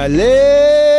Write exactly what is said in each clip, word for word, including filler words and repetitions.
Ale.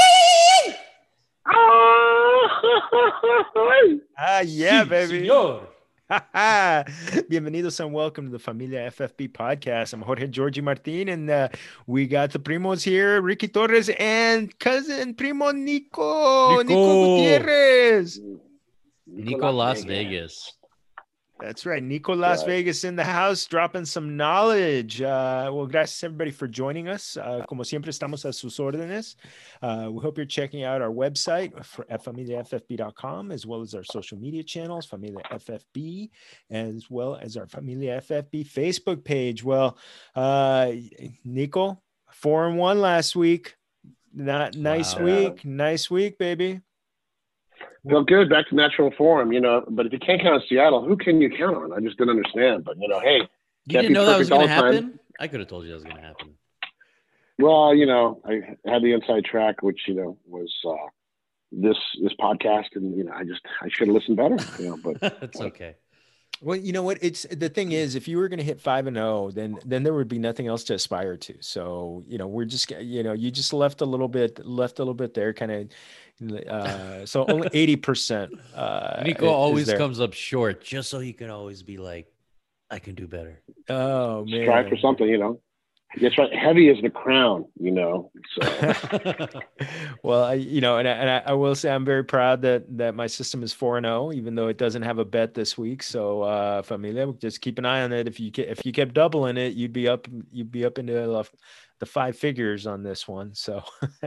Ah, yeah, Sí, baby. señor. Bienvenidos and welcome to the Familia F F B podcast. I'm Jorge Georgie Martin, and uh, we got the primos here, Ricky Torres and cousin primo Nico, Nico Nico. Gutierrez. Nico Las Vegas. That's right. Nico Las Right. Vegas in the house, dropping some knowledge. Uh, well, gracias everybody for joining us. Uh, como siempre, estamos a sus órdenes. Uh, we hope you're checking out our website for familia f f b dot com, as well as our social media channels, Familia F F B, as well as our Familia F F B Facebook page. Well, uh, Nico, four and one last week. Not nice Wow. week. Nice week, baby. Well, good. Back to natural form, you know. But if you can't count on Seattle, who can you count on? I just didn't understand. But, you know, hey, You can't didn't be know that was perfect all going to the time. happen? I could have told you that was going to happen. Well, you know, I had the inside track, which, you know, was uh, this this podcast. And, you know, I just I should have listened better, you know. But It's okay. Well, you know what? It's the thing is, if you were going to hit five and zero, then then there would be nothing else to aspire to. So you know, we're just you know, you just left a little bit, left a little bit there, kind of. Uh, so only eighty percent. Uh, Nico is always there. comes up short just so he can always be like, I can do better. Oh man, strive for something, you know. That's right. Heavy as the crown, you know. So Well, I, you know, and I, and I, I will say I'm very proud that that my system is four and zero, even though it doesn't have a bet this week. So, uh, Familia, just keep an eye on it. If you ke- if you kept doubling it, you'd be up you'd be up into the, the five figures on this one. So,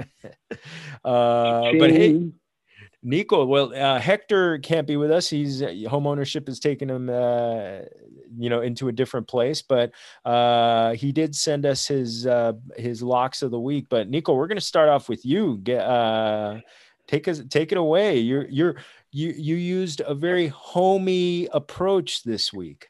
uh, but hey. Nico, well, uh, Hector can't be with us. He's uh, home ownership has taken him, uh, you know, into a different place. But uh, he did send us his uh, his locks of the week. But Nico, we're going to start off with you. Get uh, take us take it away. You're you're you you used a very homey approach this week.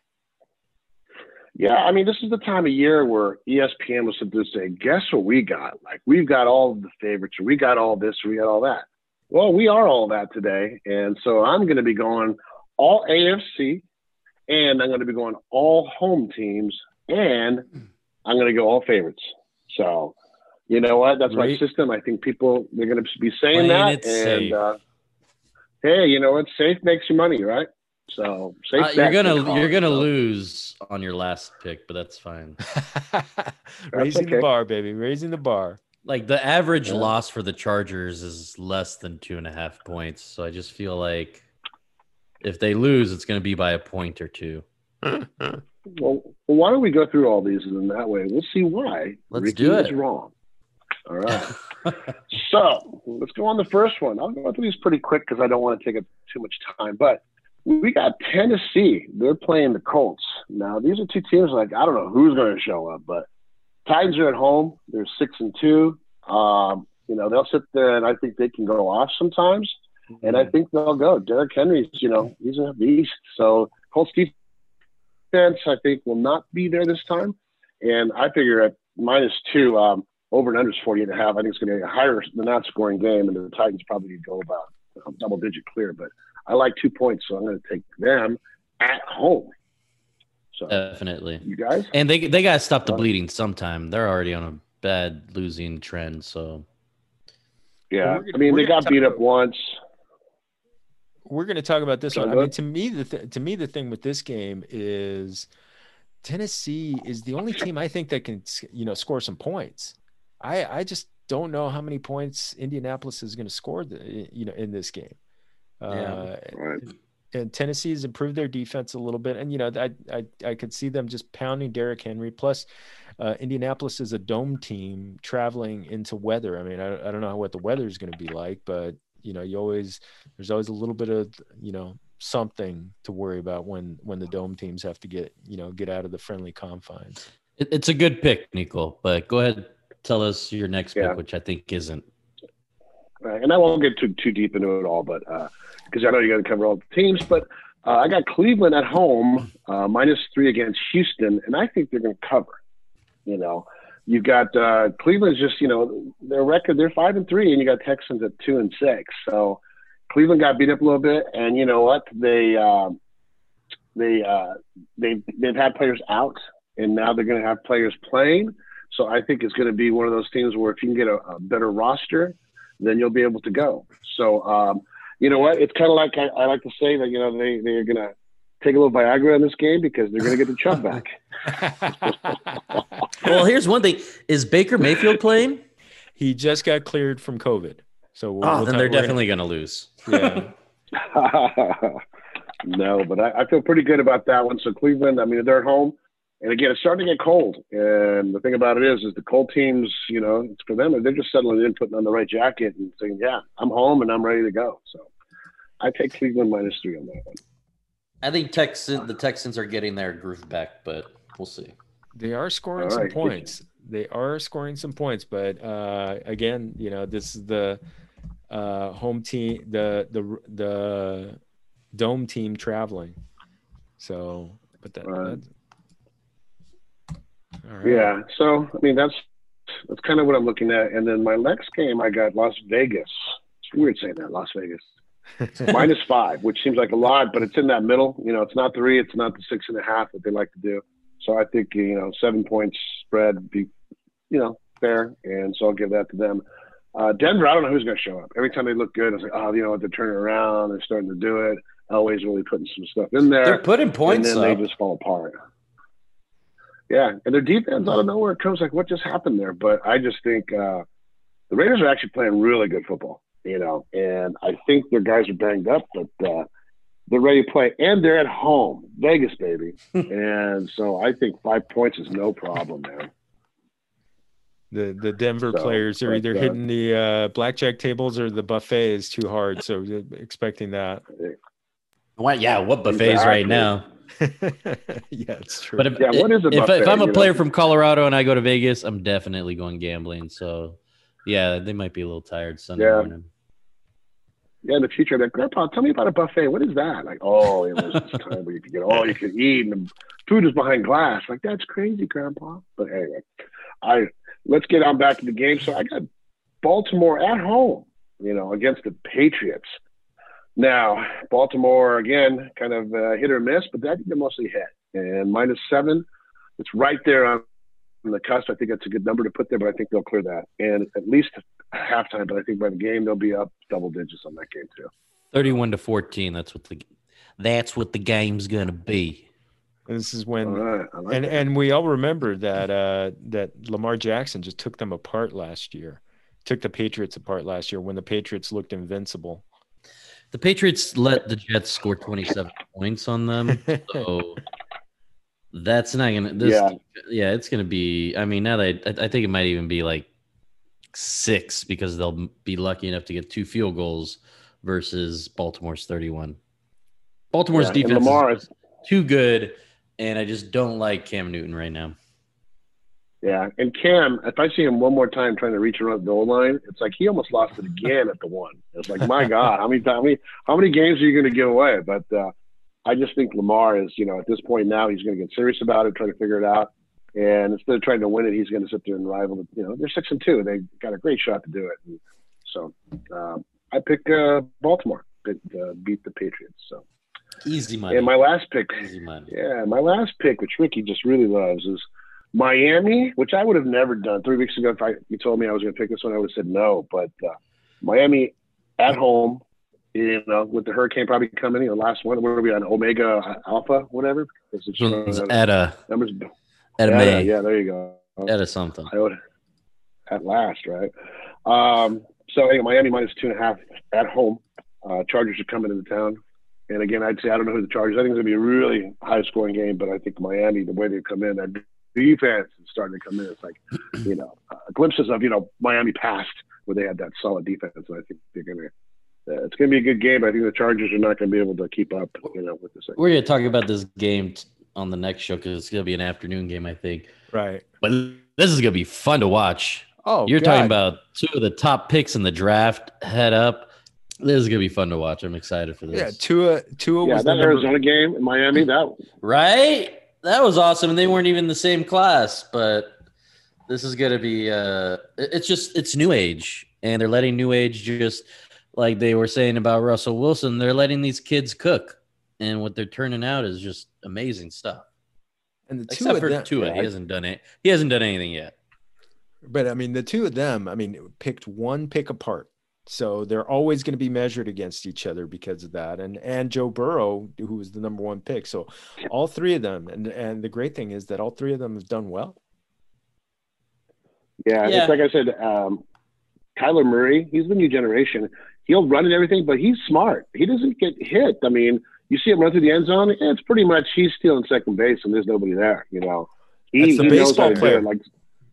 yeah, I mean, this is the time of year where E S P N was supposed to say, guess what we got? Like, we've got all the favorites, or we got all this, or we got all that. Well, we are all that today. And so I'm going to be going all A F C, and I'm going to be going all home teams, and I'm going to go all favorites. So, you know what? That's Great. my system. I think people, they're going to be Playing saying that. it and, safe. uh, hey, you know what? Safe makes you money, right? So, safe Uh, you're bet, they gonna call you're it. gonna So, lose on your last pick, but that's fine. Raising the okay. bar, baby. Raising the bar. Like the average Yeah. loss for the Chargers is less than two and a half points. So I just feel like if they lose, it's going to be by a point or two. Well, well, why don't we go through all these in that way? We'll see why Let's Ricky do is it. wrong. All right. So let's go on the first one. I'll go through these pretty quick because I don't want to take up too much time. But we got Tennessee. They're playing the Colts. Now, these are two teams like, I don't know who's going to show up, but Titans are at home. They're six and two. Um, you know, they'll sit there and I think they can go off sometimes. And I think they'll go. Derrick Henry's, you know, he's a beast. So Colts defense, I think, will not be there this time. And I figure at minus two, um, over and under is forty and a half. I think it's going to be a higher than that scoring game. And the Titans probably go about a double digit clear. But I like two points, so I'm going to take them at home. So, Definitely. you guys? And they they got to stop the Right. bleeding sometime. They're already on a bad losing trend. So Yeah. Well, we're gonna- I mean, we're they gonna got beat talk up once. We're going to talk about this Sorry, one. I go mean, ahead. to me, the th- to me, the thing with this game is Tennessee is the only team I think that can, you know, score some points. I I just don't know how many points Indianapolis is going to score, the, you know, in this game. Uh, Right. and Tennessee has improved their defense a little bit, and you know, I I I could see them just pounding Derrick Henry. Plus, uh, Indianapolis is a dome team traveling into weather. I mean, I I don't know what the weather is going to be like, but you know, you always there's always a little bit of, you know, something to worry about when when the dome teams have to get, you know, get out of the friendly confines. it, it's a good pick, Nico. But go ahead, tell us your next Yeah. pick, which I think isn't. Right. And I won't get too too deep into it all, but because I know you're going to cover all the teams. But uh, I got Cleveland at home, uh, minus three against Houston, and I think they're going to cover. You know, you've got uh, Cleveland's just, you know, their record, they're five and three, and you got Texans at two and six. So Cleveland got beat up a little bit, and you know what? They uh, they uh, they they've had players out, and now they're going to have players playing. So I think it's going to be one of those teams where if you can get a, a better roster, then you'll be able to go. So, um, you know what? It's kind of like I, I like to say that, you know, they, they're going to take a little Viagra in this game because they're going to get the chub back. Well, here's one thing. Is Baker Mayfield playing? He just got cleared from COVID. So we'll, Oh, we'll then talk, they're definitely gonna, going to lose. Yeah. No, but I, I feel pretty good about that one. So Cleveland, I mean, they're at home. And again, it's starting to get cold. And the thing about it is, is the cold teams, you know, it's for them, they're just settling in, putting on the right jacket and saying, yeah, I'm home and I'm ready to go. So I take Cleveland minus three on that one. I think Texan, the Texans are getting their groove back, but we'll see. They are scoring All some right. points. They are scoring some points, but uh, again, you know, this is the uh, home team, the the the dome team traveling. So, but that. Right. That's, all right. Yeah. So, I mean, that's that's kind of what I'm looking at. And then my next game, I got Las Vegas. It's weird saying that, Las Vegas. Minus five, which seems like a lot, but it's in that middle. You know, it's not three, it's not the six and a half that they like to do. So I think, you know, seven points spread be, you know, fair. And so I'll give that to them. Uh, Denver, I don't know who's going to show up. Every time they look good, it's like, oh, you know what, they're turning around. They're starting to do it. Elway's really putting some stuff in there. They're putting points and then up. they just fall apart. Yeah, and their defense, I don't know where it comes. Like, what just happened there? But I just think uh, the Raiders are actually playing really good football, you know, and I think their guys are banged up, but uh, they're ready to play. And they're at home, Vegas, baby. And so I think five points is no problem, man. The the Denver So, players are but, either uh, hitting the uh, blackjack tables or the buffet is too hard. So expecting that. Why, yeah, what buffets Exactly. right now? Yeah, it's true. But if, Yeah, what is a if, buffet, if I'm a you player know? from Colorado and I go to Vegas, I'm definitely going gambling. So, yeah, they might be a little tired Sunday Yeah. morning. Yeah, in the future, like, Grandpa, tell me about a buffet. What is that? Like, oh, it was this time where you could get all you could eat, and the food is behind glass. Like, that's crazy, Grandpa. But anyway, I let's get on back to the game. So I got Baltimore at home, you know, against the Patriots. Now, Baltimore, again, kind of uh, hit or miss, but I think they mostly hit. And minus seven, it's right there on the cusp. I think that's a good number to put there, but I think they'll clear that. And at least halftime, but I think by the game, they'll be up double digits on that game too. thirty-one to fourteen. That's what the that's what the game's gonna be. And this is when, All right, I like and that. and we all remember that uh, that Lamar Jackson just took them apart last year, took the Patriots apart last year when the Patriots looked invincible. The Patriots let the Jets score twenty-seven points on them, so that's not gonna. This, yeah. yeah, it's gonna be. I mean, now that I, I think it might even be like six because they'll be lucky enough to get two field goals versus Baltimore's thirty-one. Baltimore's Yeah, defense Lamar, is too good, and I just don't like Cam Newton right now. Yeah, and Cam, if I see him one more time trying to reach around the goal line, it's like he almost lost it again at the one. It's like, my God, how many how many how many games are you going to give away? But uh, I just think Lamar is, you know, at this point now he's going to get serious about it, try to figure it out, and instead of trying to win it, he's going to sit there and rival. You know, they're six and two. They got a great shot to do it. And so um, I pick uh, Baltimore to uh, beat the Patriots. So easy money. And my last pick, easy money. Yeah, my last pick, which Ricky just really loves, is Miami, which I would have never done. Three weeks ago, if I, you told me I was going to pick this one, I would have said no. But uh, Miami at home, you know, with the hurricane probably coming, you know, last one, where are we on? Omega Alpha, whatever? It's just, uh, at a numbers, at a yeah, May. yeah, there you go. At a something. I would, at last, right? Um, so anyway, Miami minus two and a half at home. Uh, Chargers are coming into town. And again, I'd say I don't know who the Chargers. I think it's going to be a really high-scoring game, but I think Miami, the way they come in, that defense is starting to come in. It's like, you know, uh, glimpses of, you know, Miami past where they had that solid defense. And I think they're going to uh, – it's going to be a good game. But I think the Chargers are not going to be able to keep up, you know, with this. We're going to talk about this game t- on the next show because it's going to be an afternoon game, I think. Right. But this is going to be fun to watch. Oh, You're God. talking about two of the top picks in the draft head up. This is gonna be fun to watch. I'm excited for this. Yeah, Tua. Tua Yeah, was that the number, Arizona game in Miami, that Right? That was awesome. And they weren't even in the same class, but this is gonna be uh it's just it's new age. And they're letting new age just like they were saying about Russell Wilson, they're letting these kids cook. And what they're turning out is just amazing stuff. and the Except Tua. for that- Tua. yeah, He hasn't done it. He hasn't done anything yet. But I mean, the two of them, I mean, picked one pick apart. So they're always going to be measured against each other because of that. And and Joe Burrow, who was the number one pick. So all three of them, and and the great thing is that all three of them have done well. Yeah, Yeah. it's like I said, um, Kyler Murray, he's the new generation. He'll run and everything, but he's smart. He doesn't get hit. I mean, you see him run through the end zone, it's pretty much he's stealing second base and there's nobody there, you know. He, That's the he baseball knows how to do player. it. Like,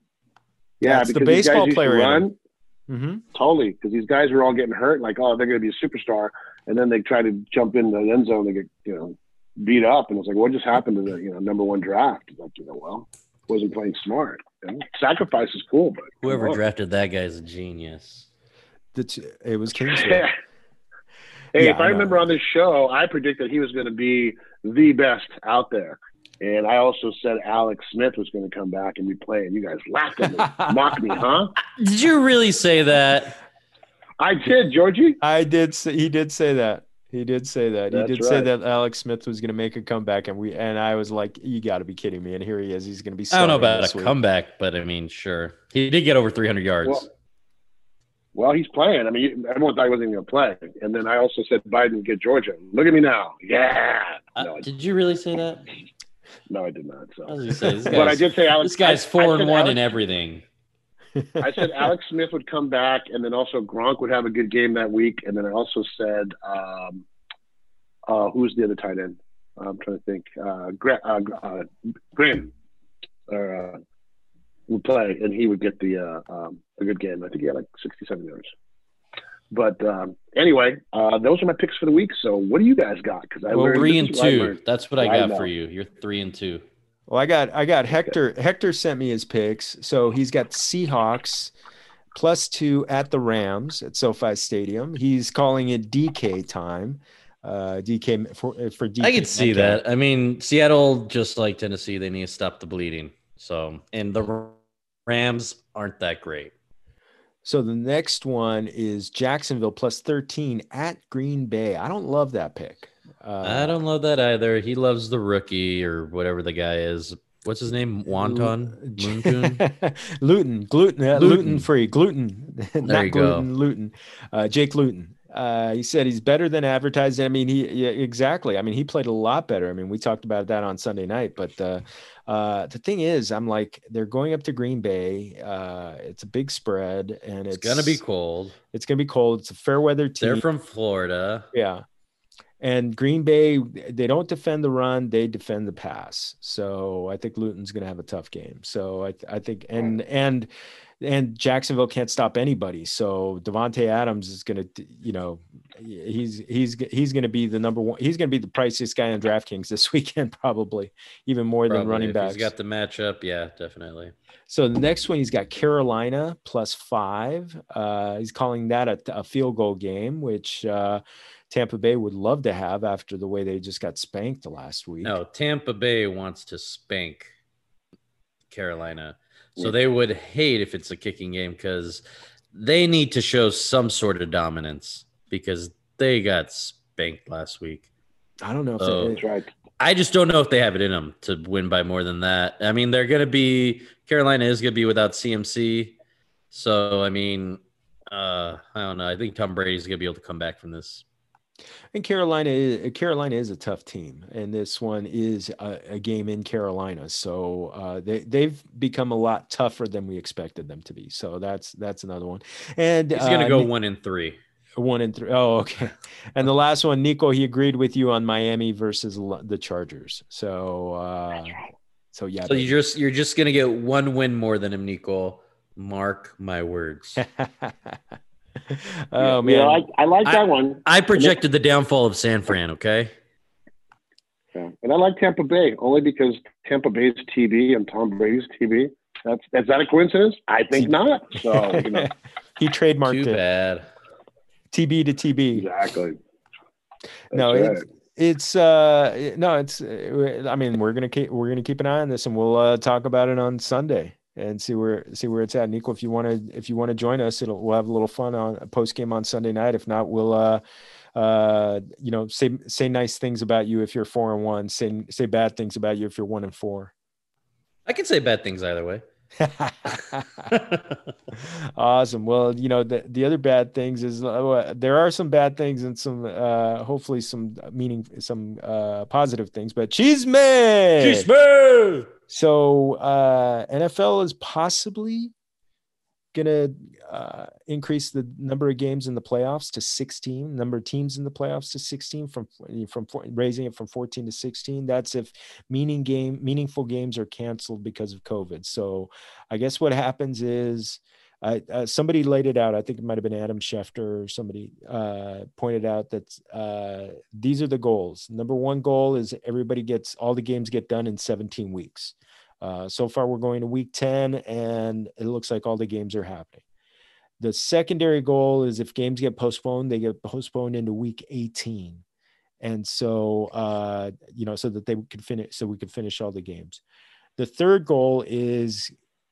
yeah, That's the because these guys baseball used to player in him. run. Mm-hmm. Totally, because these guys are all getting hurt. Like, oh, they're going to be a superstar, and then they try to jump in the end zone. They get, you know, beat up, and it's like, what just happened to the, you know, number one draft? It's like, you know, well, wasn't playing smart. You know? Sacrifice is cool, but Whoever drafted that guy is a genius. The two, it was Kingsville. Yeah. Hey, Yeah, if I, I know. remember on this show, I predicted he was going to be the best out there. And I also said Alex Smith was going to come back and be playing. You guys laughed at me, mocked me, huh? Did you really say that? I did, Georgie. I did. Say, he did say that. He did say that. That's he did say right. that Alex Smith was going to make a comeback, and we and I was like, "You got to be kidding me!" And here he is. He's going to be. I don't know starting about this a week. comeback, but I mean, sure. He did get over three hundred yards. Well, well, he's playing. I mean, everyone thought he wasn't going to play. And then I also said Biden would get Georgia. Look at me now. Yeah. Uh, No, I, did you really say that? no, I did not. So. I was gonna say, this But I guy's, did say Alex. this guy's I- I four said and one Alex- in everything. I said Alex Smith would come back, and then also Gronk would have a good game that week. And then I also said, um, uh, who's the other tight end? I'm trying to think. Uh, Gra- uh, uh, Graham uh, would play, and he would get the uh, um, a good game. I think he had like sixty-seven yards. But um, anyway, uh, those are my picks for the week. So what do you guys got? Because I Well, learned three this and is what I two. learned. That's what I I got know. for you. You're three and two. Well, I got I got Hector. Hector sent me his picks. So he's got Seahawks plus two at the Rams at SoFi Stadium. He's calling it D K time. Uh, D K for for D K. I could see Metcalf. that. I mean, Seattle, just like Tennessee, they need to stop the bleeding. So, and the Rams aren't that great. So the next one is Jacksonville plus thirteen at Green Bay. I don't love that pick. Uh, I don't love that either. He loves the rookie or whatever the guy is. What's his name? Wonton? Mooncoon? Luton, gluten, uh, Luton. gluten free, gluten, not you go. gluten, Luton. Uh, Jake Luton. Uh, he said he's better than advertised. I mean, he yeah, exactly. I mean, he played a lot better. I mean, we talked about that on Sunday night. But uh, uh, the thing is, I'm like, they're going up to Green Bay. Uh, it's a big spread, and it's, It's gonna be cold. It's gonna be cold. It's a fair weather team. They're from Florida. Yeah. And Green Bay, they don't defend the run, they defend the pass. So I think Luton's going to have a tough game. So I, I think, and, and, and Jacksonville can't stop anybody. So Devontae Adams is going to, you know, he's, he's, he's going to be the number one. He's going to be the priciest guy on DraftKings this weekend, probably even more Probably. than running If backs. He's got the matchup. Yeah, definitely. So the next one, he's got Carolina plus five. Uh, he's calling that a, a field goal game, which, uh, Tampa Bay would love to have after the way they just got spanked the last week. No, Tampa Bay wants to spank Carolina. So they would hate if it's a kicking game because they need to show some sort of dominance because they got spanked last week. I don't know if So- they, That's right. I just don't know if they have it in them to win by more than that. I mean, they're going to be Carolina is going to be without C M C. So, I mean, uh, I don't know. I think Tom Brady's going to be able to come back from this. and Carolina is, Carolina is a tough team, and this one is a, a game in Carolina. So uh, they they've become a lot tougher than we expected them to be. So that's that's another one. And He's going to uh, go Ni- one and three. one and three. Oh, okay. And the last one, Nico, he agreed with you on Miami versus L- the Chargers. So uh, so yeah. So you just you're just going to get one win more than him, Nico. Mark my words. oh Yeah, man. I, I like I- that one. I projected the downfall of San Fran, okay? Yeah. And I like Tampa Bay only because Tampa Bay's T V and Tom Brady's T V. That's is that a coincidence? I think not. So you know, he trademarked Too it. bad. T B to T B. exactly. No, That's it's, it's uh no, it's uh, I mean, we're gonna keep we're gonna keep an eye on this, and we'll uh, talk about it on Sunday and see where see where it's at. Nico, if you want to if you want to join us, it'll we'll have a little fun on a post game on Sunday night. If not, we'll uh uh you know say say nice things about you if you're four and one. Say say bad things about you if you're one and four. I can say bad things either way. Awesome. Well, you know, the, the other bad things is uh, there are some bad things and some uh hopefully some meaning some uh positive things, but cheese man. So uh N F L is possibly gonna uh, increase the number of games in the playoffs to sixteen, number of teams in the playoffs to sixteen, from from raising it from fourteen to sixteen. That's if meaning game meaningful games are canceled because of COVID. So I guess what happens is uh, uh, somebody laid it out. I think it might have been Adam Schefter or somebody uh, pointed out that uh, these are the goals. Number one goal is everybody gets all the games get done in seventeen weeks. Uh, so far, we're going to week ten, and it looks like all the games are happening. The secondary goal is if games get postponed, they get postponed into week eighteen. And so, uh, you know, so that they could finish, so we could finish all the games. The third goal is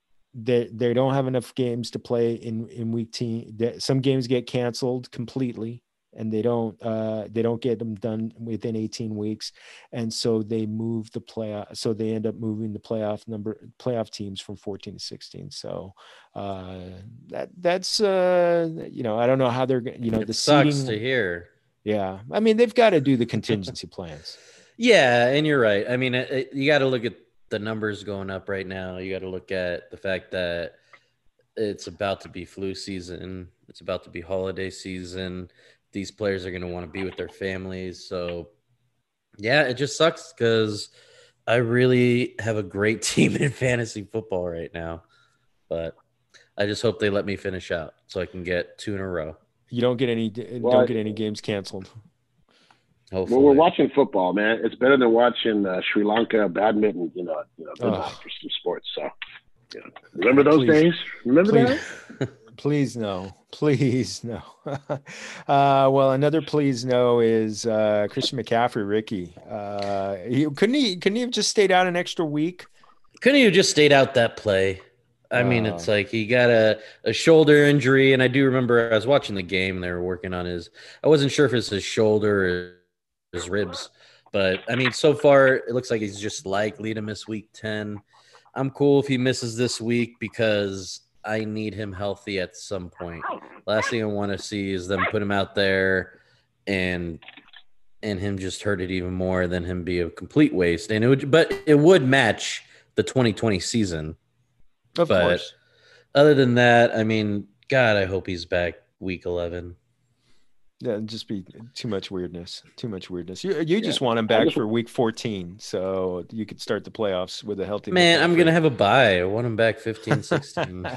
that they don't have enough games to play in, in week ten. Some games get canceled completely, and they don't uh, they don't get them done within eighteen weeks, and so they move the playoff. So they end up moving the playoff number playoff teams from fourteen to sixteen. So uh, that that's uh, you know, I don't know how they're you know it the sucks seeding, to hear. Yeah, I mean they've got to do the contingency plans. Yeah, and you're right. I mean, it, it, you got to look at the numbers going up right now. You got to look at the fact that it's about to be flu season. It's about to be holiday season. These players are going to want to be with their families. So, yeah, it just sucks because I really have a great team in fantasy football right now. But I just hope they let me finish out so I can get two in a row. You don't get any well, don't get any games canceled. Hopefully. Well, we're watching football, man. It's better than watching uh, Sri Lanka badminton. You know, you know, they're oh. not for some sports. So, you know, remember those please, days? Remember please, that? Please no, please no. uh, well, another please no is uh, Christian McCaffrey, Ricky. Uh, he couldn't he couldn't he have just stayed out an extra week? Couldn't he have just stayed out that play? I mean, it's like he got a, a shoulder injury, and I do remember I was watching the game and they were working on his – I wasn't sure if it's his shoulder or his ribs. But, I mean, so far it looks like he's just likely to miss week ten. I'm cool if he misses this week because I need him healthy at some point. Last thing I want to see is them put him out there and and him just hurt it even more than him be a complete waste. And it would, but it would match the twenty twenty season. Of but course. Other than that, I mean, God, I hope he's back week eleven. Yeah, it'd just be too much weirdness. Too much weirdness. You you just Yeah. want him back for week fourteen, so you could start the playoffs with a healthy Man, I'm McCaffrey. gonna have a bye. I want him back fifteen, sixteen.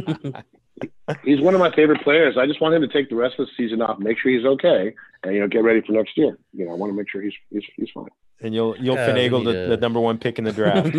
He's one of my favorite players. I just want him to take the rest of the season off, make sure he's okay, and you know, get ready for next year. You know, I want to make sure he's he's he's fine. And you'll you'll Yeah, we finagle need the, a- the number one pick in the draft.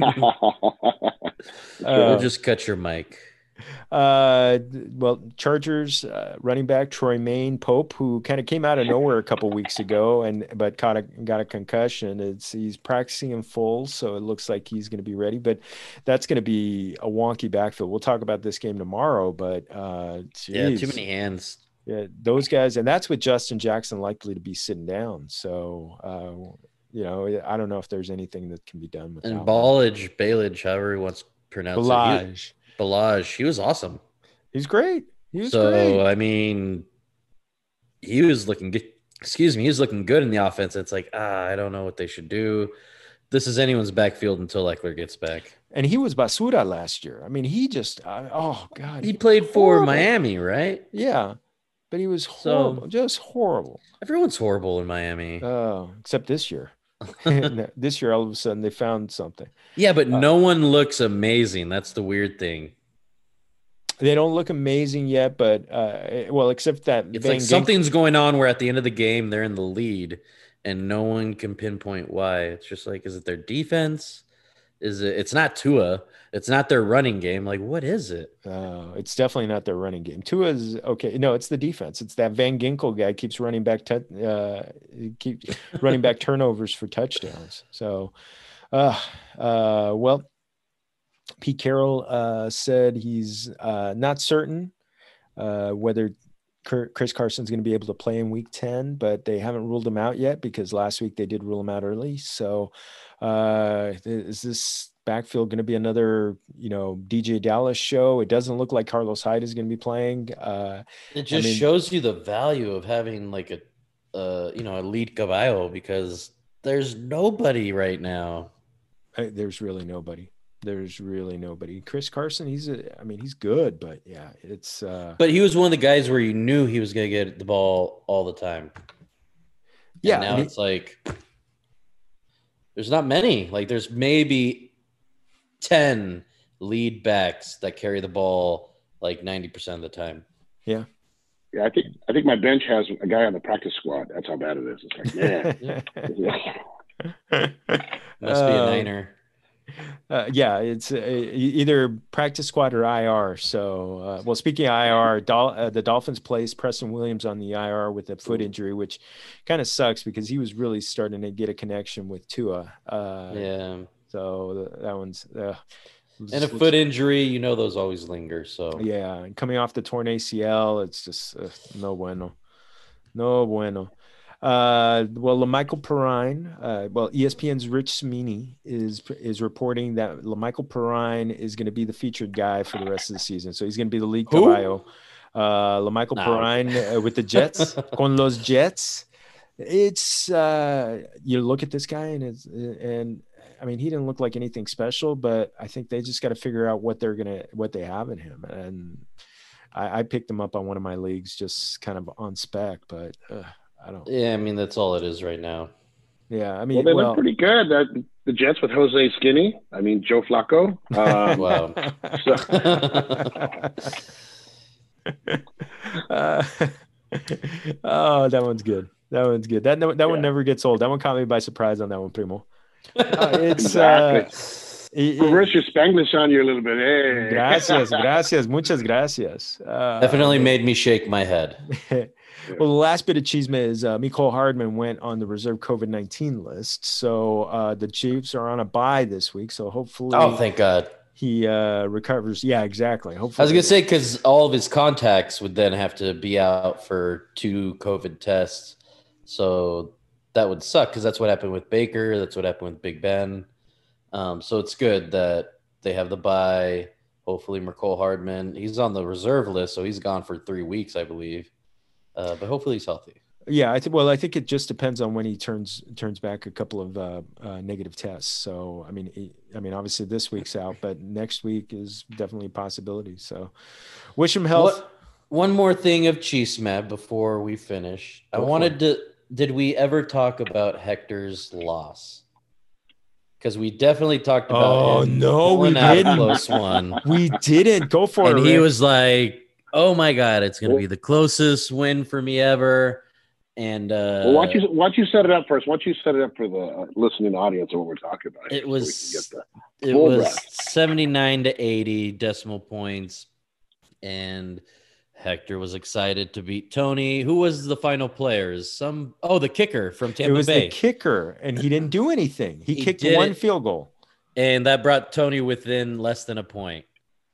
We'll Uh, just cut your mic. Uh, well, Chargers uh, running back Troy Maine Pope, who kind of came out of nowhere a couple weeks ago, and but caught a got a concussion. It's he's practicing in full, so it looks like he's going to be ready. But that's going to be a wonky backfield. We'll talk about this game tomorrow, but uh, Yeah, too geez. many hands. Yeah, those guys, and that's with Justin Jackson likely to be sitting down. So, uh, you know, I don't know if there's anything that can be done with And that. Ballage, Balage, however he wants to pronounce it. Balaj. He, Balaj, he was awesome. He's great. He was so, great. I mean, he was looking good. Excuse me, he was looking good in the offense. It's like, ah, I don't know what they should do. This is anyone's backfield until Eckler gets back. And he was basura last year. I mean, he just, uh, oh, God. He played for horrible. Miami, right? Yeah, but he was So- horrible, just horrible. Everyone's horrible in Miami. Oh, except this year. This year, all of a sudden, they found something. Yeah, but Uh, no one looks amazing. That's the weird thing. They don't look amazing yet, but uh, well, except that It's Van like Gink- something's going on where at the end of the game they're in the lead and no one can pinpoint why. It's just like, is it their defense? Is it? It's not Tua. It's not their running game. Like, what is it? Uh, it's definitely not their running game. Tua's okay. No, it's the defense. It's that Van Ginkel guy keeps running back, t- uh, keep running back turnovers for touchdowns. So, uh, uh, well, Pete Carroll uh, said he's uh, not certain uh, whether Chris Carson's going to be able to play in week ten, but they haven't ruled him out yet because last week they did rule him out early. So uh, is this backfield going to be another, you know, D J Dallas show? It doesn't look like Carlos Hyde is going to be playing. Uh, it just I mean, shows you the value of having like a, uh, you know, elite caballo, because there's nobody right now. I, there's really nobody. There's really nobody. Chris Carson, he's a, I mean, he's good, but yeah, it's. Uh, but he was one of the guys where you knew he was going to get the ball all the time. Yeah. And now he, it's like, there's not many. Like there's maybe ten lead backs that carry the ball like ninety percent of the time. Yeah. Yeah, I think I think my bench has a guy on the practice squad. That's how bad it is. It's like, man. Must be a Niner. Uh, yeah, it's uh, either practice squad or I R. So, uh, well, speaking of I R, Dol- uh, the Dolphins placed Preston Williams on the I R with a foot injury, which kind of sucks because he was really starting to get a connection with Tua. Uh, yeah. So that one's uh, and a foot injury, you know, those always linger. So yeah, and coming off the torn A C L, it's just uh, no bueno, no bueno. Uh, well, LaMichael Perrine, uh, well, E S P N's Rich Cimini is is reporting that LaMichael Perrine is going to be the featured guy for the rest of the season. So he's going to be the lead caballo. Uh, LaMichael nah. Perrine uh, with the Jets, con los Jets. It's uh, you look at this guy and it's and I mean he didn't look like anything special, but I think they just got to figure out what they're gonna what they have in him. And I, I picked him up on one of my leagues just kind of on spec, but. Uh, I don't. Yeah, I mean that's all it is right now. Yeah, I mean, well, they well, look pretty good. That the Jets with Jose Skinny. I mean, Joe Flacco. Um, wow. uh, oh, that one's good. That one's good. That that yeah. one never gets old. That one caught me by surprise on that one, Primo. Uh, it's exactly. Uh, Reverse your Spanglish on you a little bit. Hey. Gracias, gracias, muchas gracias. Uh, Definitely made me shake my head. Well, the last bit of chisme is uh, Mecole Hardman went on the reserve COVID nineteen list. So uh, the Chiefs are on a bye this week. So hopefully, oh, thank God, he uh, recovers. Yeah, exactly. Hopefully, I was gonna say because all of his contacts would then have to be out for two COVID tests. So that would suck because that's what happened with Baker. That's what happened with Big Ben. Um, so it's good that they have the bye. Hopefully, Mecole Hardman. He's on the reserve list, so he's gone for three weeks, I believe. Uh, but hopefully he's healthy. Yeah, I think. Well, I think it just depends on when he turns turns back a couple of uh, uh, negative tests. So, I mean, he, I mean, obviously this week's out, but next week is definitely a possibility. So, wish him health. What, one more thing of Chisme before we finish. Go I wanted to. Did we ever talk about Hector's loss? Because we definitely talked about. Oh him no, we didn't. Close one. We didn't go for and it. And he Rick. was like. Oh my God, it's going to be the closest win for me ever. And uh, well, why don't you why don't you set it up first? Why don't you set it up for the uh, listening audience of what we're talking about? It was so it was seventy-nine to eighty decimal points, and Hector was excited to beat Tony. Who was the final players? Some oh, the kicker from Tampa Bay. It was Bay. the kicker, and he didn't do anything. He, he kicked one it, field goal, and that brought Tony within less than a point.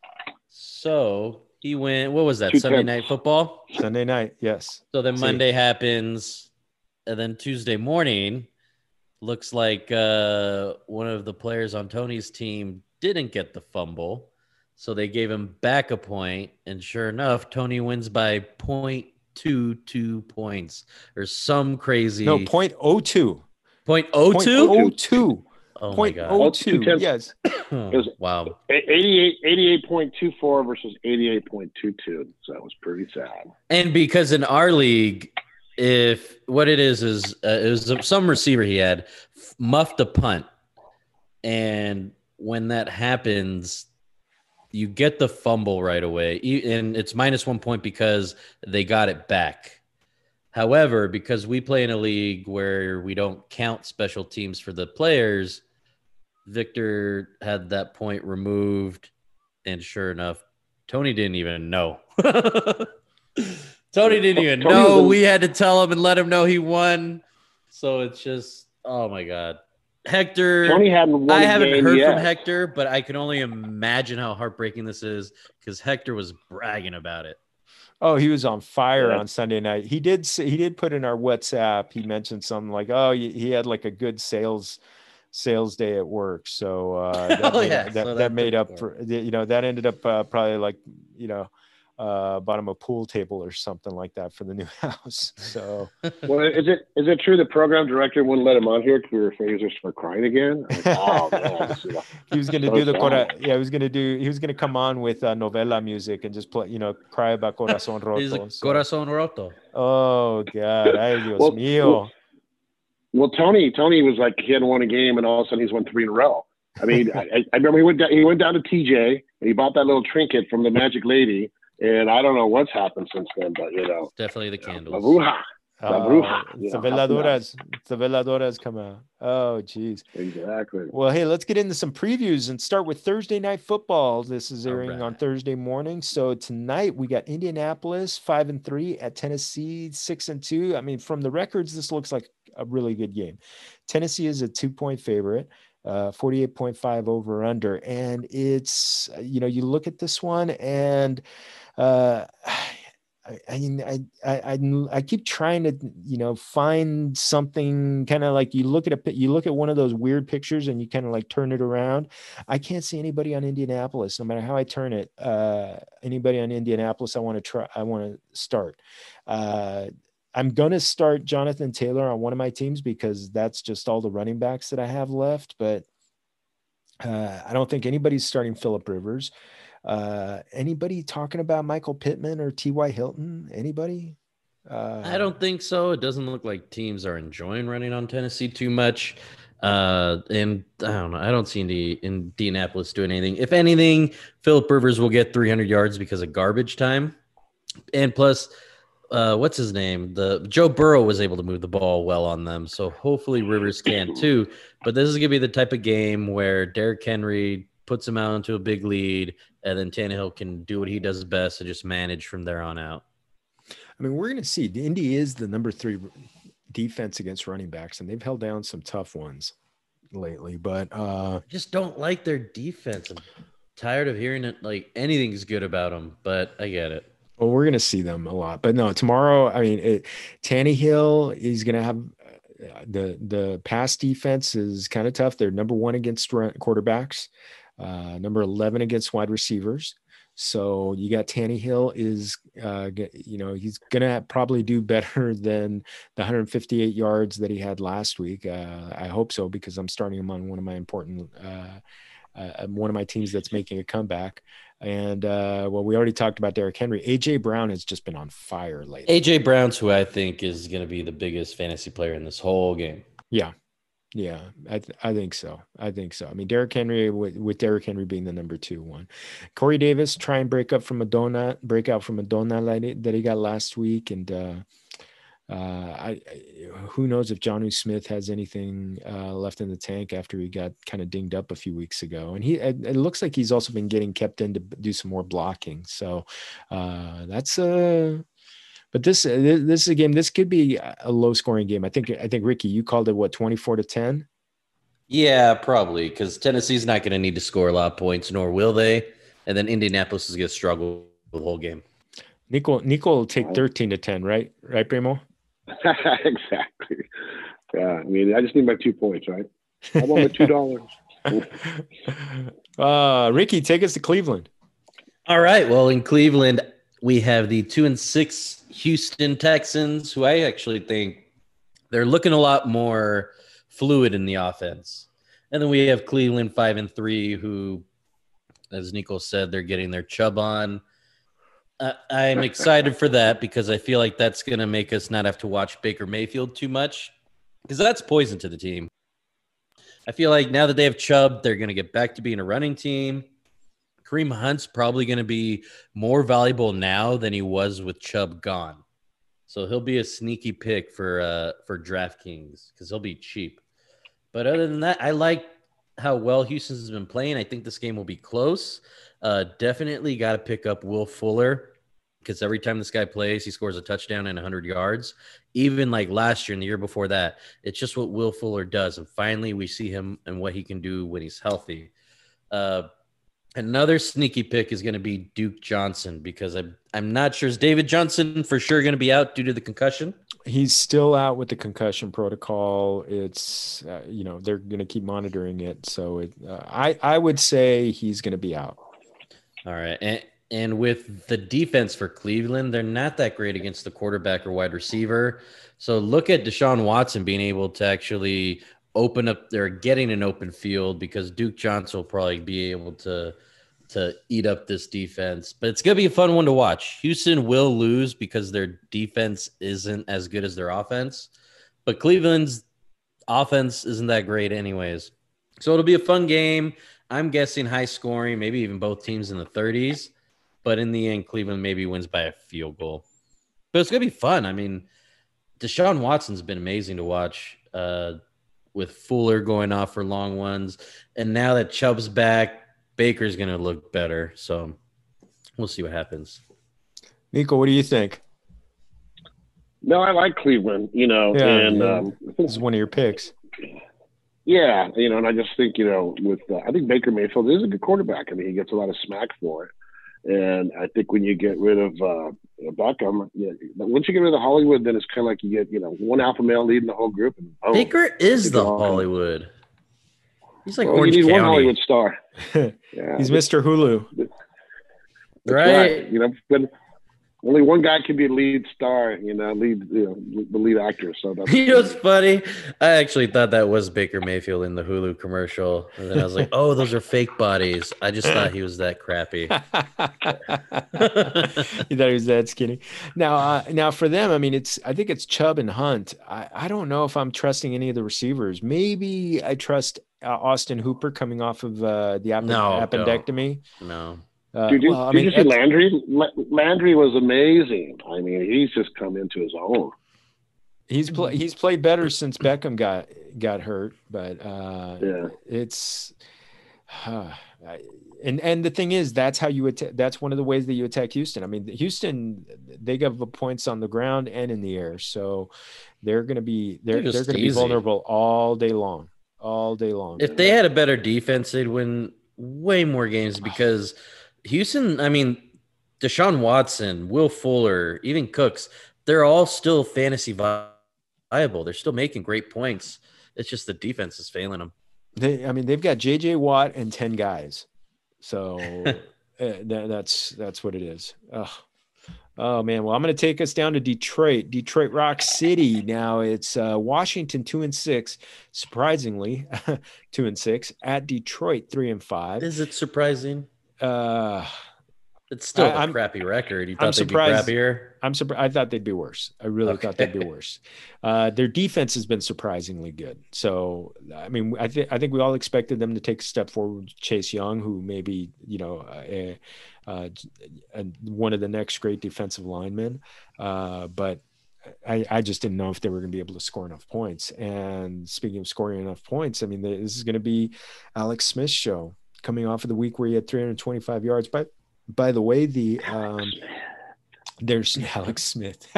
So. He went, what was that, Two Sunday tenths. Night Football? Sunday night, yes. So then Monday See. happens, and then Tuesday morning, looks like uh, one of the players on Tony's team didn't get the fumble, so they gave him back a point, and sure enough, Tony wins by point two two points, or some crazy... No, point oh two. Point oh two? Point oh two. Oh point my God. oh two, yes. It was wow. eighty-eight point two four versus eighty-eight point two two. So that was pretty sad. And because in our league, if what it is is uh, it was some receiver he had muffed a punt. And when that happens, you get the fumble right away. And it's minus one point because they got it back. However, because we play in a league where we don't count special teams for the players, Victor had that point removed, and sure enough, Tony didn't even know. Tony didn't even Tony know. We had to tell him and let him know he won. So it's just, oh my God. Hector, Tony hadn't won I haven't heard yet. from Hector, but I can only imagine how heartbreaking this is because Hector was bragging about it. Oh, he was on fire yeah. on Sunday night. He did say, he did put in our WhatsApp. He mentioned something like, oh, he had like a good sales sales day at work. So uh, that Oh, made, yeah. that, So that that made took up for, you know, that ended up uh, probably like, you know, uh, bottom of a pool table or something like that for the new house. So, well, is it is it true the program director wouldn't let him on here because we were afraid he was going to start crying again? Like, oh man, this is a, he was going to so do the sad. cora, yeah, he was going to do, he was going to come on with uh, novela music and just play, you know, cry about corazón He's a roto. So, corazón roto. oh God, ay Dios well, mío. Well, well, Tony, Tony was like he hadn't won a game, and all of a sudden he's won three in a row. I mean, I, I remember he went down, he went down to T J and he bought that little trinket from the Magic Lady, and I don't know what's happened since then, but you know, Definitely the candles. La Bruja. La Bruja. Uh, You the know, veladoras, the veladoras come out. Oh, geez. exactly. Well, hey, let's get into some previews and start with Thursday night football. This is airing right. on Thursday morning. So tonight we got Indianapolis five and three at Tennessee six and two. I mean, from the records, this looks like a really good game. Tennessee is a two point favorite. Uh, forty-eight point five over under. And it's, you know, you look at this one and uh, I, I, I, I, I keep trying to, you know, find something kind of like you look at a, you look at one of those weird pictures and you kind of like turn it around. I can't see anybody on Indianapolis, no matter how I turn it, uh, anybody on Indianapolis. I want to try, I want to start. Uh, I'm going to start Jonathan Taylor on one of my teams because that's just all the running backs that I have left. But uh, I don't think anybody's starting Phillip Rivers. Uh, anybody talking about Michael Pittman or T Y Hilton? Anybody? Uh, I don't think so. It doesn't look like teams are enjoying running on Tennessee too much. Uh, and I don't know. I don't see any Indianapolis doing anything. If anything, Phillip Rivers will get three hundred yards because of garbage time. And plus, uh, what's his name? The Joe Burrow was able to move the ball well on them. So hopefully Rivers can too. But this is going to be the type of game where Derrick Henry puts him out into a big lead, and then Tannehill can do what he does best and just manage from there on out. I mean, we're going to see. Indy is the number three defense against running backs, and they've held down some tough ones lately. But uh, I just don't like their defense. I'm tired of hearing it like anything's good about them, but I get it. Well, we're going to see them a lot. But no, tomorrow, I mean, it, Tannehill is going to have uh, the the pass defense is kind of tough. They're number one against run, quarterbacks. Uh, number eleven against wide receivers. So you got Tannehill is, uh, you know, he's going to probably do better than the one hundred fifty-eight yards that he had last week. Uh, I hope so, because I'm starting him on one of my important, uh, uh, one of my teams that's making a comeback. And uh, well, we already talked about Derrick Henry. A J Brown has just been on fire lately. A J Brown's who I think is going to be the biggest fantasy player in this whole game. Yeah. Yeah, I th- I think so. I think so. I mean, Derrick Henry with, with Derrick Henry being the number two one. Corey Davis try and break up from a donut, break out from a donut that he, that he got last week, and uh, uh, I, I who knows if Jonnu Smith has anything uh, left in the tank after he got kind of dinged up a few weeks ago, and he it, it looks like he's also been getting kept in to do some more blocking. So uh, that's a. Uh, But this this is a game. This could be a low scoring game. I think. I think Ricky, you called it what, twenty-four to ten? Yeah, probably, because Tennessee's not going to need to score a lot of points, nor will they. And then Indianapolis is going to struggle the whole game. Nico Nico will take thirteen to ten, right? Right, Primo? Exactly. Yeah, I mean, I just need my two points, right? I want my two dollars. uh, Ricky, take us to Cleveland. All right. Well, in Cleveland, we have the two and six Houston Texans, who I actually think they're looking a lot more fluid in the offense. And then we have Cleveland five and three, who, as Nico said, they're getting their Chubb on. Uh, I'm excited for that because I feel like that's going to make us not have to watch Baker Mayfield too much, because that's poison to the team. I feel like now that they have Chubb, they're going to get back to being a running team. Kareem Hunt's probably going to be more valuable now than he was with Chubb gone. So he'll be a sneaky pick for uh, for DraftKings because he'll be cheap. But other than that, I like how well Houston's been playing. I think this game will be close. Uh, definitely got to pick up Will Fuller because every time this guy plays, he scores a touchdown and one hundred yards. Even like last year and the year before that, it's just what Will Fuller does. And finally, we see him and what he can do when he's healthy. Uh, Another sneaky pick is going to be Duke Johnson because I'm, I'm not sure. Is David Johnson for sure going to be out due to the concussion? he's still out with the concussion protocol. It's uh, you know they're going to keep monitoring it. So it, uh, I I would say he's going to be out. All right, and and with the defense for Cleveland, they're not that great against the quarterback or wide receiver. So look at Deshaun Watson being able to actually open up. They're getting an open field because Duke Johnson will probably be able to. to eat up this defense, but it's going to be a fun one to watch. Houston will lose because their defense isn't as good as their offense, but Cleveland's offense isn't that great anyways. So it'll be a fun game. I'm guessing high scoring, maybe even both teams in the thirties, but in the end, Cleveland maybe wins by a field goal, but it's going to be fun. I mean, Deshaun Watson's been amazing to watch uh, with Fuller going off for long ones. And now that Chubb's back, Baker's going to look better, so we'll see what happens. Nico, what do you think? No, I like Cleveland, you know, yeah, and yeah. Um, this is one of your picks. Yeah, you know, and I just think, you know, with uh, I think Baker Mayfield is a good quarterback. I mean, he gets a lot of smack for it, and I think when you get rid of uh, Beckham, yeah, once you get rid of Hollywood, then it's kind of like you get, you know, one alpha male leading the whole group. And, oh, Baker is the Hollywood. Kind of, He's like well, Orange you need County. one Hollywood star. Yeah. He's Mister Hulu. That's right. right. You know, but only one guy can be a lead star, you know, lead, you know, the lead actor. So that's you know, it's funny. I actually thought that was Baker Mayfield in the Hulu commercial. And then I was like, oh, those are fake bodies. I just thought he was that crappy. You thought he was that skinny. Now, uh, now for them, I mean, it's, I think it's Chubb and Hunt. I, I don't know if I'm trusting any of the receivers. Maybe I trust uh, Austin Hooper coming off of uh, the ap- no, appendectomy. No. Uh, did you, well, I did mean, you see Landry? Landry was amazing. I mean, he's just come into his own. He's play, he's played better since Beckham got got hurt, but uh, yeah, it's uh, and and the thing is, that's how you attack. That's one of the ways that you attack Houston. I mean, Houston, they give points on the ground and in the air, so they're going to be they're they're, they're going to be vulnerable all day long, all day long. If they had a better defense, they'd win way more games because. Houston, I mean, Deshaun Watson, Will Fuller, even Cooks, they're all still fantasy viable. They're still making great points. It's just the defense is failing them. They, I mean, they've got J J Watt and ten guys. So uh, that, that's that's what it is. Ugh. Oh, man. Well, I'm going to take us down to Detroit, Detroit Rock City. Now it's uh, Washington two and six, surprisingly, two and six at Detroit three and five. Is it surprising? Uh, it's still I, a crappy record. You thought I'm they'd surprised, be crappier? I'm surprised. I thought they'd be worse. I really okay. thought they'd be worse. Uh, their defense has been surprisingly good. So, I mean, I think I think we all expected them to take a step forward. Chase Young, who maybe you know, a, a, a, one of the next great defensive linemen, uh, but. I, I just didn't know if they were going to be able to score enough points. And speaking of scoring enough points, I mean, this is going to be Alex Smith's show. Coming off of the week where he had three hundred twenty-five yards. But by the way, the um, there's Alex Smith.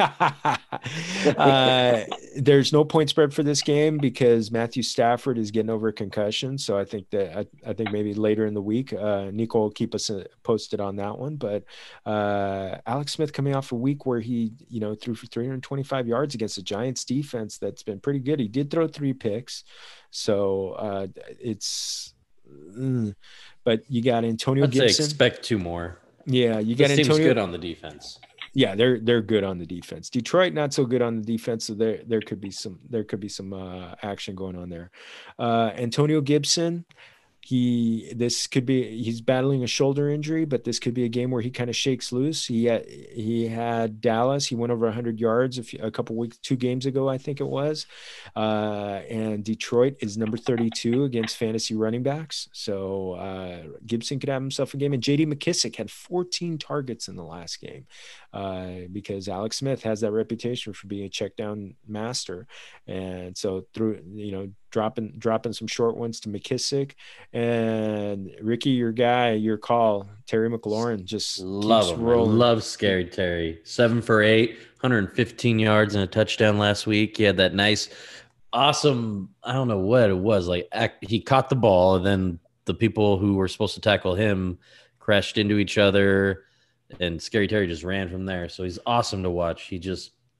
uh, there's no point spread for this game because Matthew Stafford is getting over a concussion. So I think that I, I think maybe later in the week, uh, Nico will keep us posted on that one. But uh, Alex Smith coming off a week where he, you know, threw for three hundred twenty-five yards against the Giants defense that's been pretty good. He did throw three picks, so uh, it's. Mm. But you got Antonio I'd Gibson. Say expect two more. Yeah, you got this Antonio. Seems good on the defense. Yeah, they're they're good on the defense. Detroit not so good on the defense, so there there could be some there could be some uh, action going on there. Uh, Antonio Gibson. He this could be he's battling a shoulder injury, but this could be a game where he kind of shakes loose. He had, he had Dallas. He went over one hundred yards a, few, a couple weeks, two games ago, I think it was. Uh, and Detroit is number thirty-two against fantasy running backs. So uh, Gibson could have himself a game. And J D McKissick had fourteen targets in the last game uh, because Alex Smith has that reputation for being a check down master. And so through you know. dropping dropping some short ones to McKissick and Ricky, your guy, your call, Terry McLaurin just love keeps him. rolling. I love Scary Terry. Seven for eight, one hundred fifteen yards and a touchdown last week. He had that nice, awesome. I don't know what it was like. He caught the ball, and then the people who were supposed to tackle him crashed into each other, and Scary Terry just ran from there. So he's awesome to watch. He just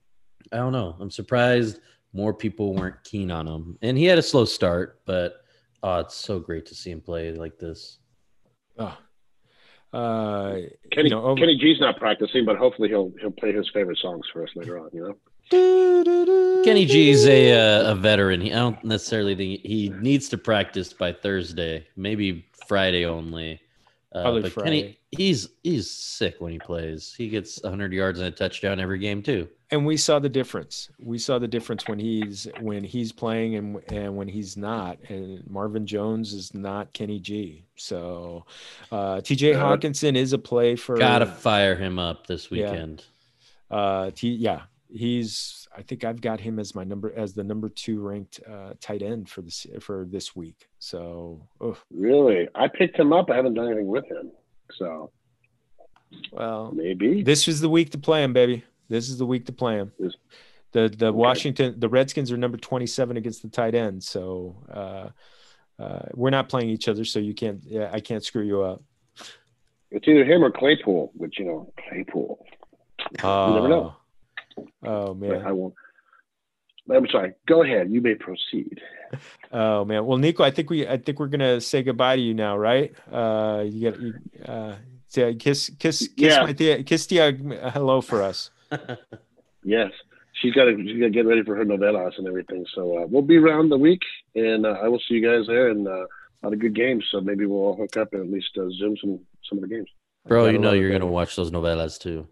I don't know. I'm surprised more people weren't keen on him. And he had a slow start, but oh, it's so great to see him play like this. Oh. Uh, Kenny, you know, over- Kenny G's not practicing, but hopefully he'll he'll play his favorite songs for us later on. You know. Kenny G's a uh, a veteran. He, I don't necessarily think he needs to practice by Thursday, maybe Friday only. Uh, Probably but Friday. Kenny, he's he's sick when he plays. He gets one hundred yards and a touchdown every game too. And we saw the difference. We saw the difference when he's when he's playing and and when he's not. And Marvin Jones is not Kenny G. So uh, T J Hawkinson is a play for. Gotta fire him up this weekend. Yeah. Uh, T, yeah, he's. I think I've got him as my number as the number two ranked uh, tight end for this for this week. So ugh. Really, I picked him up. I haven't done anything with him. So well, maybe this is the week to play him, baby. This is the week to play him. This, the the okay. Washington the Redskins are number twenty-seven against the tight end. So uh, uh, we're not playing each other. So you can't. Yeah, I can't screw you up. It's either him or Claypool. Which you know, Claypool. Uh, you never know. Oh man, I won't. I'm sorry. Go ahead. You may proceed. Oh man. Well, Nico, I think we I think we're gonna say goodbye to you now, right? Uh, you got you. Uh, say kiss kiss kiss yeah. my tia, kiss tia hello for us. Yes, she's got to she's got to get ready for her novelas and everything. So uh, we'll be around the week, and uh, I will see you guys there. And uh, a lot of good games. So maybe we'll all hook up and at least uh, zoom some some of the games. Bro, you know you're gonna watch those novelas too.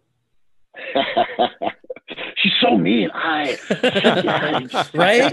She's so mean. I right?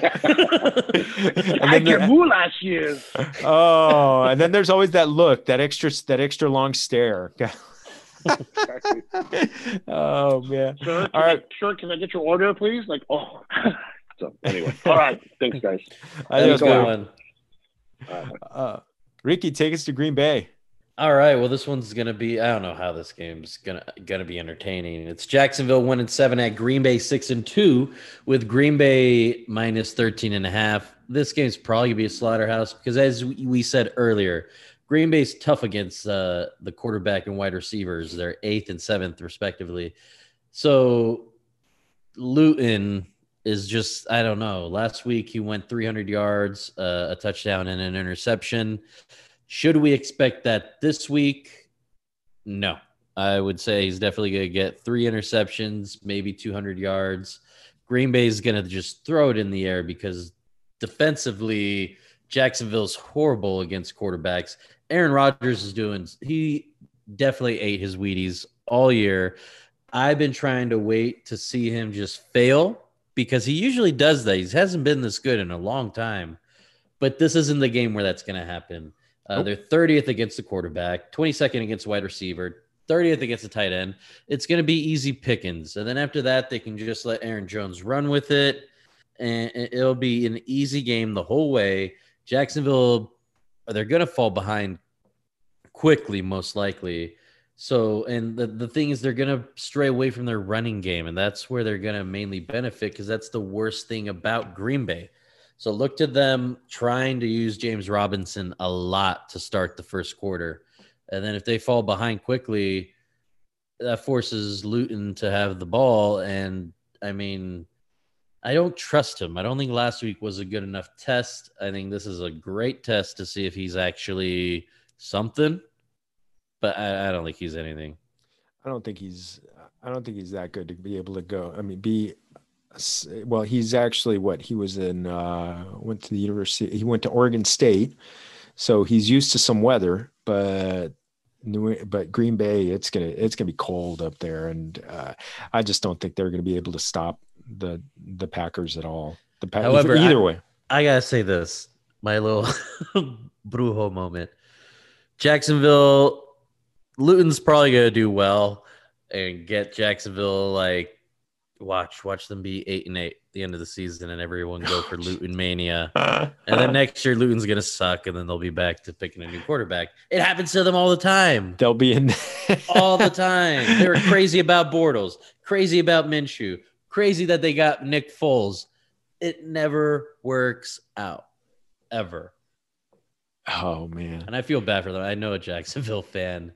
I get moo last year. Oh, and then there's always that look, that extra that extra long stare. Exactly. Oh man. Sir, all right. I, sir, can I get your order, please? Like, oh. So anyway, all right. Thanks, guys. That's a good one. Uh, uh, Ricky, take us to Green Bay. All right. Well, this one's gonna be. I don't know how this game's gonna gonna be entertaining. It's Jacksonville one and seven at Green Bay six and two, with Green Bay minus thirteen and a half. This game's probably gonna be a slaughterhouse because, as we said earlier, Green Bay's tough against uh, the quarterback and wide receivers. They're eighth and seventh respectively. So Luton is just, I don't know. Last week he went three hundred yards, uh, a touchdown, and an interception. Should we expect that this week? No. I would say he's definitely going to get three interceptions, maybe two hundred yards. Green Bay is going to just throw it in the air because defensively, Jacksonville's horrible against quarterbacks. Aaron Rodgers is doing – he definitely ate his Wheaties all year. I've been trying to wait to see him just fail because he usually does that. He hasn't been this good in a long time. But this isn't the game where that's going to happen. Uh, nope. They're thirtieth against the quarterback, twenty-second against wide receiver, thirtieth against the tight end. It's going to be easy pickings. And then after that, they can just let Aaron Jones run with it. And it'll be an easy game the whole way. Jacksonville, they're going to fall behind quickly, most likely. So, and the, the thing is, they're going to stray away from their running game. And that's where they're going to mainly benefit because that's the worst thing about Green Bay. So look to them trying to use James Robinson a lot to start the first quarter. And then if they fall behind quickly, that forces Luton to have the ball. And, I mean, I don't trust him. I don't think last week was a good enough test. I think this is a great test to see if he's actually something. But I, I don't think he's anything. I don't think he's I don't think he's that good to be able to go. I mean, be well, he's actually what he was in uh went to the university. He went to Oregon State. So he's used to some weather, but New but Green Bay, it's gonna it's gonna be cold up there, and uh, I just don't think they're gonna be able to stop the the Packers at all. The Packers, However, either I, way, I gotta say this, my little Brujo moment. Jacksonville, Luton's probably gonna do well and get Jacksonville like. Watch, watch them be eight and eight at the end of the season, and everyone go for Luton mania. And then next year, Luton's gonna suck, and then they'll be back to picking a new quarterback. It happens to them all the time. They'll be in all the time. They were crazy about Bortles, crazy about Minshew, crazy that they got Nick Foles. It never works out, ever. Oh man, and I feel bad for them. I know a Jacksonville fan,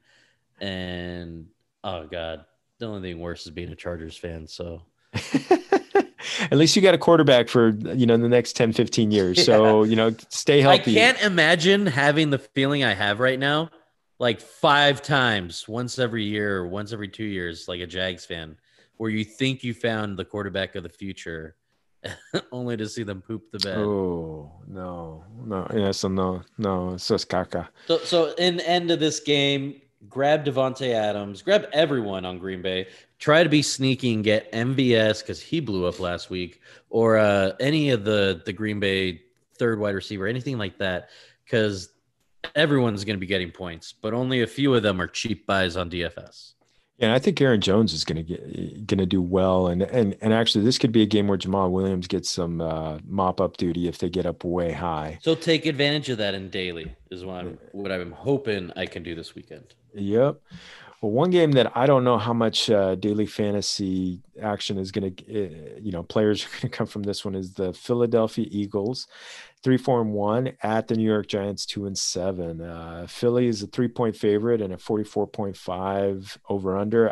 and oh god. The only thing worse is being a Chargers fan. So, At least you got a quarterback for, you know, the next ten, fifteen years. Yeah. So, you know, stay healthy. I can't imagine having the feeling I have right now, like five times, once every year or once every two years, like a Jags fan, where you think you found the quarterback of the future only to see them poop the bed. Oh, no, no. Yes, no, no. Eso es caca. So, so in the end of this game, grab Devontae Adams, grab everyone on Green Bay. Try to be sneaky and get M V S because he blew up last week, or uh, any of the, the Green Bay third wide receiver, anything like that, because everyone's going to be getting points, but only a few of them are cheap buys on D F S. Yeah, I think Aaron Jones is going to get going to do well, and and and actually, this could be a game where Jamal Williams gets some uh, mop up duty if they get up way high. So take advantage of that in daily is what I'm what I'm hoping I can do this weekend. Yep. Well, one game that I don't know how much uh, daily fantasy action is going to, uh, you know, players are going to come from this one is the Philadelphia Eagles, three, four, and one at the New York Giants, two and seven. Uh, Philly is a three point favorite and a forty-four point five over under.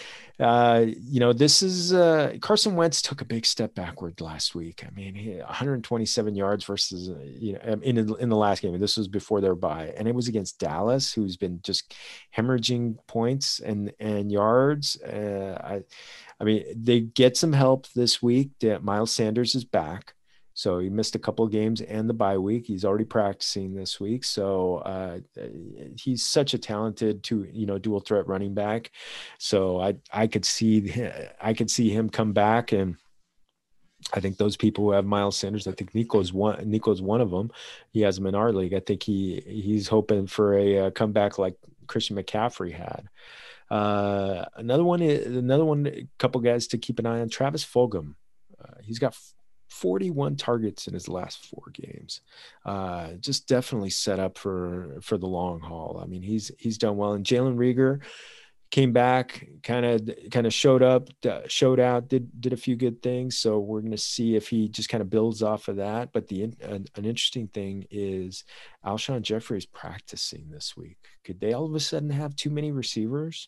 Uh, you know, this is uh, Carson Wentz took a big step backward last week. I mean, he, one hundred twenty-seven yards versus, uh, you know, in, in the last game. This was before their bye, and it was against Dallas, who's been just hemorrhaging points and, and yards. Uh, I, I mean, they get some help this week. Miles Sanders is back. So he missed a couple of games and the bye week. He's already practicing this week. So uh, he's such a talented, to you know, dual threat running back. So I I could see I could see him come back, and I think those people who have Miles Sanders, I think Nico's one. Nico's one of them. He has him in our league. I think he he's hoping for a, a comeback like Christian McCaffrey had. Uh, another one, another one, a couple guys to keep an eye on. Travis Fulgham. Uh, he's got forty-one targets in his last four games. Uh, just definitely set up for, for the long haul. I mean, he's, he's done well. And Jalen Reagor came back, kind of, kind of showed up, uh, showed out, did, did a few good things. So we're going to see if he just kind of builds off of that. But the, an, an interesting thing is Alshon Jeffrey is practicing this week. Could they all of a sudden have too many receivers?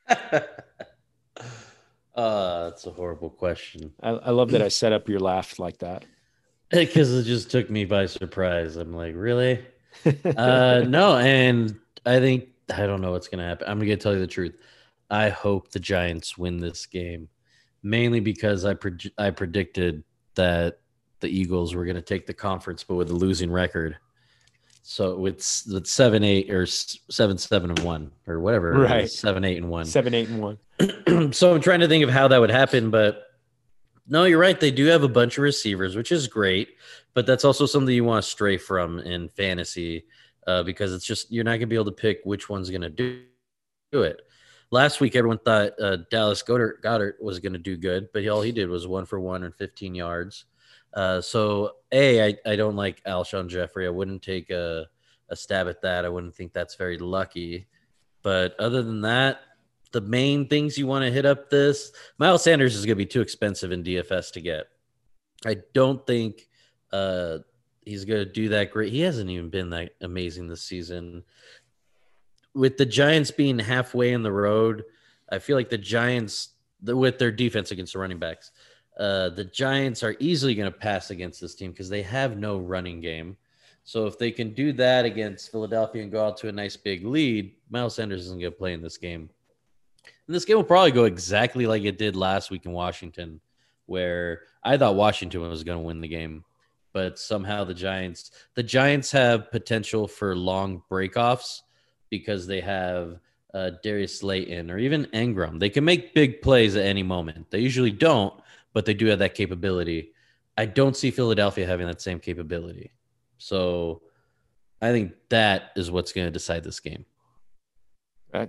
Uh, that's a horrible question. I, I love that I set up your laugh like that. Because it just took me by surprise. I'm like, really? uh, no, and I think, I don't know what's going to happen. I'm going to tell you the truth. I hope the Giants win this game, mainly because I, pre- I predicted that the Eagles were going to take the conference, but with a losing record. So with, with seven, eight or seven, seven and one or whatever, right? Seven, eight and one, seven, eight and one. So I'm trying to think of how that would happen, but no, you're right. They do have a bunch of receivers, which is great, but that's also something you want to stray from in fantasy uh, because it's just, you're not going to be able to pick which one's going to do, do it. Last week, everyone thought uh, Dallas Goedert, Goddard was going to do good, but all he did was one for one and fifteen yards. Uh, so A, I, I don't like Alshon Jeffrey. I wouldn't take a, a stab at that. I wouldn't think that's very lucky. But other than that, the main things you want to hit up this, Miles Sanders is going to be too expensive in D F S to get. I don't think uh, he's going to do that great. He hasn't even been that amazing this season. With the Giants being halfway in the road, I feel like the Giants, with their defense against the running backs, Uh, the Giants are easily going to pass against this team because they have no running game. So if they can do that against Philadelphia and go out to a nice big lead, Miles Sanders isn't going to play in this game. And this game will probably go exactly like it did last week in Washington, where I thought Washington was going to win the game, but somehow the Giants, the Giants have potential for long breakoffs because they have uh, Darius Slayton or even Engram. They can make big plays at any moment. They usually don't, but they do have that capability. I don't see Philadelphia having that same capability. So I think that is what's going to decide this game. I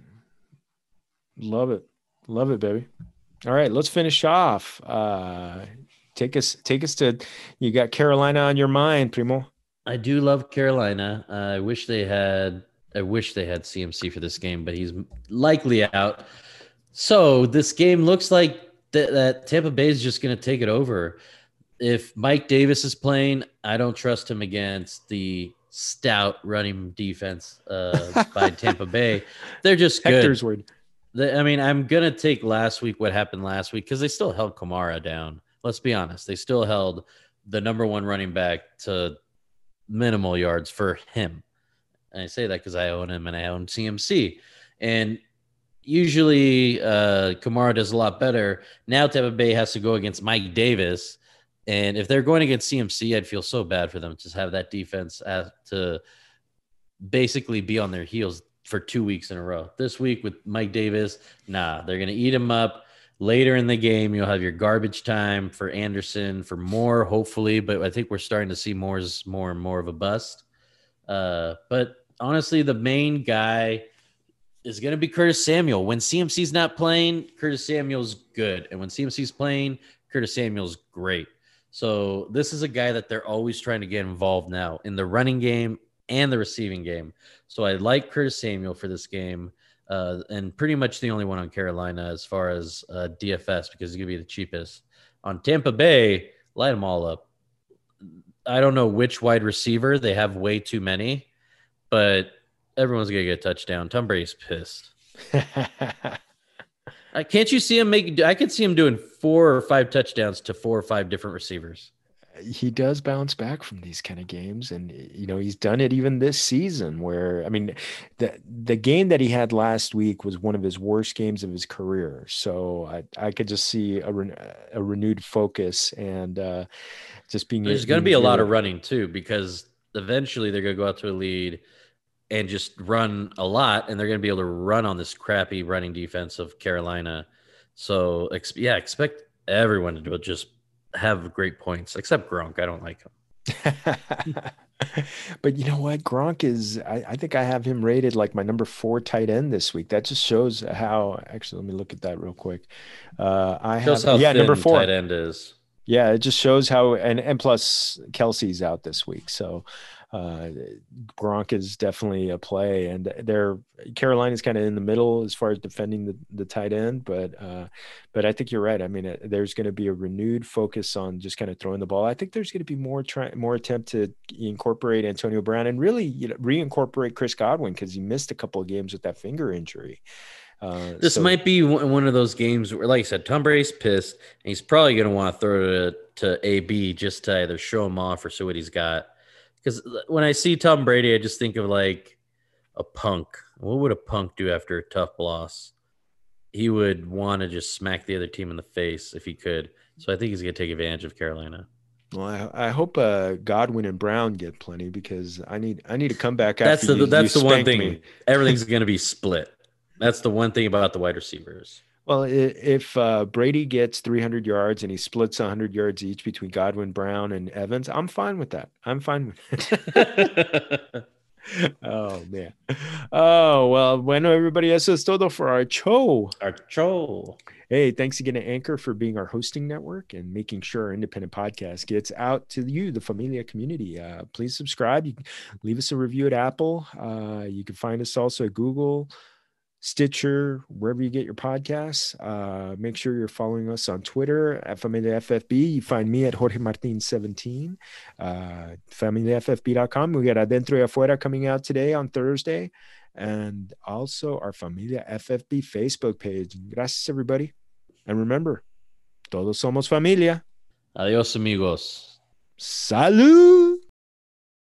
love it. Love it, baby. All right, let's finish off. Uh, take us take us to, you got Carolina on your mind, Primo. I do love Carolina. Uh, I wish they had I wish they had C M C for this game, but he's likely out. So this game looks like That, that Tampa Bay is just going to take it over. If Mike Davis is playing, I don't trust him against the stout running defense uh, by Tampa Bay. They're just good. Hector's word. They, I mean, I'm going to take last week what happened last week because they still held Kamara down. let's be honest, they still held the number one running back to minimal yards for him. And I say that because I own him and I own C M C. And usually uh, Kamara does a lot better. Now Tampa Bay has to go against Mike Davis. And if they're going against C M C, I'd feel so bad for them to have that defense have to basically be on their heels for two weeks in a row. This week with Mike Davis, nah, they're going to eat him up. Later in the game, you'll have your garbage time for Anderson, for Moore, hopefully. But I think we're starting to see Moore's more and more of a bust. Uh, but honestly, the main guy is going to be Curtis Samuel. When C M C's not playing, Curtis Samuel's good. And when C M C's playing, Curtis Samuel's great. So this is a guy that they're always trying to get involved now in the running game and the receiving game. So I like Curtis Samuel for this game. Uh, and pretty much the only one on Carolina as far as uh, D F S because he's going to be the cheapest. On Tampa Bay, light them all up. I don't know which wide receiver. They have way too many, but everyone's going to get a touchdown. Tom Brady's pissed. I, can't you see him make – I could see him doing four or five touchdowns to four or five different receivers. He does bounce back from these kind of games. And, you know, he's done it even this season where, I mean, the, the game that he had last week was one of his worst games of his career. So I, I could just see a, re, a renewed focus and uh, just being. There's going to be a lot of running too, because eventually they're going to go out to a lead and just run a lot. And they're going to be able to run on this crappy running defense of Carolina. So ex- yeah, expect everyone to just have great points, except Gronk. I don't like him. But you know what? Gronk is, I, I think I have him rated like my number four tight end this week. That just shows how, actually, let me look at that real quick. Uh, I shows have, how yeah, thin number four. Tight end is. Yeah, it just shows how, and, and plus Kelsey's out this week. So uh, Gronk is definitely a play, and they're Carolina's kind of in the middle as far as defending the, the tight end, but uh, but I think you're right. I mean, it, there's going to be a renewed focus on just kind of throwing the ball. I think there's going to be more try more attempt to incorporate Antonio Brown and really, you know, reincorporate Chris Godwin because he missed a couple of games with that finger injury. Uh, this so, might be one of those games where, like I said, Tom Brady's pissed, and he's probably going to want to throw it to A B just to either show him off or see what he's got. Because when I see Tom Brady, I just think of like a punk. What would a punk do after a tough loss? He would want to just smack the other team in the face if he could. So I think he's going to take advantage of Carolina. Well, I, I hope uh, Godwin and Brown get plenty because I need I need to come back that's after the, you, That's you the one thing. Me. Everything's going to be split. That's the one thing about the wide receivers. Well, if uh, Brady gets three hundred yards and he splits one hundred yards each between Godwin, Brown, and Evans, I'm fine with that. I'm fine with it. Oh, man. Oh, well, bueno, everybody. Eso es todo for our show. Our show. Hey, thanks again to Anchor for being our hosting network and making sure our independent podcast gets out to you, the Familia community. Uh, please subscribe. You can leave us a review at Apple. Uh, you can find us also at Google, Stitcher, wherever you get your podcasts. Uh, make sure you're following us on Twitter at Familia F F B. You find me at Jorge Martin seventeen, uh, familia f f b dot com. We got Adentro y Afuera coming out today on Thursday, and also our Familia F F B Facebook page. Gracias, everybody. And remember, todos somos familia. Adios, amigos. Salud.